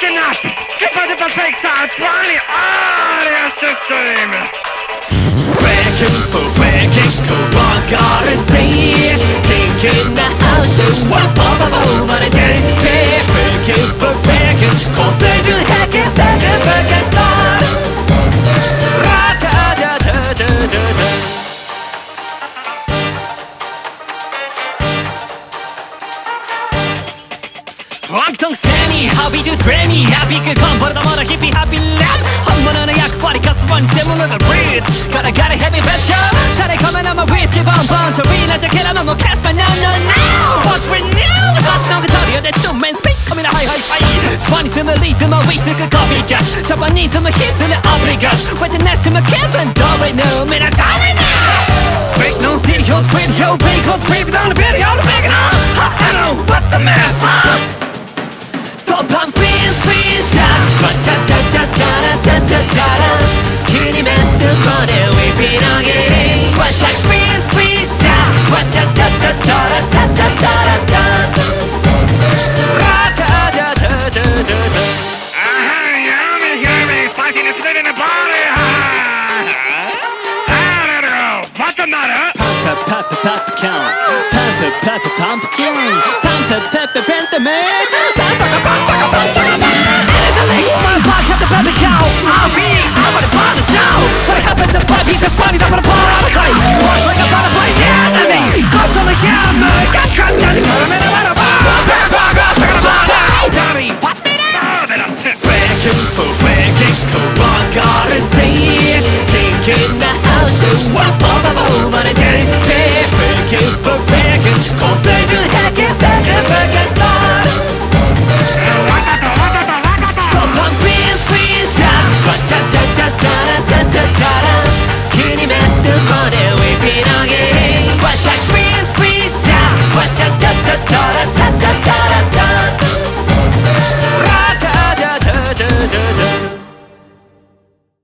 listen up! Skip out the fake sound, trying audio system! Faking for faking, go on, gotta stay. Thinking the house is one for the moment, faking for faking, cause they do hack and stand and back and start. Ra-da-da-da-da-da-da. 엉뚱 세니 하비드 드레미 하비그 건버려다 멀어 히피 하비 랩 험문은 약발이 가스원이 세무너가 리드 가라 헤비 베터 차례 가면 아마 위스키 번번 저리나 자켓하면 뭐 pass my no What's with new 다시 나온 그 털이 어대 tummen sing coming high 스파니 스물 리듬 위트 그 커피가 저번 리듬은 히트는 오브리가 왜든 내쉬면 기분 더블 놈이 나 잘해 Fake no stereo video fake on trip down the video the big and I know what the mess 펌 스윙 샷 와차차차차라차차차라 그니 메스번에 위비너게 와차 스윙 샷 와차차차차라차차차라차 라타다다다다다 hear me fighting a split in the body! What's the matter? Pump count pump pentaman I'll gonna find the town So it happens just by pieces funny I'm gonna pour out a clay Walk like a butterfly enemy Comes on the hammer Got cut down and put him in a letter Daddy, watch me now Faking for faking Go on, gotta stay Thinking the house is one for the moment Faking for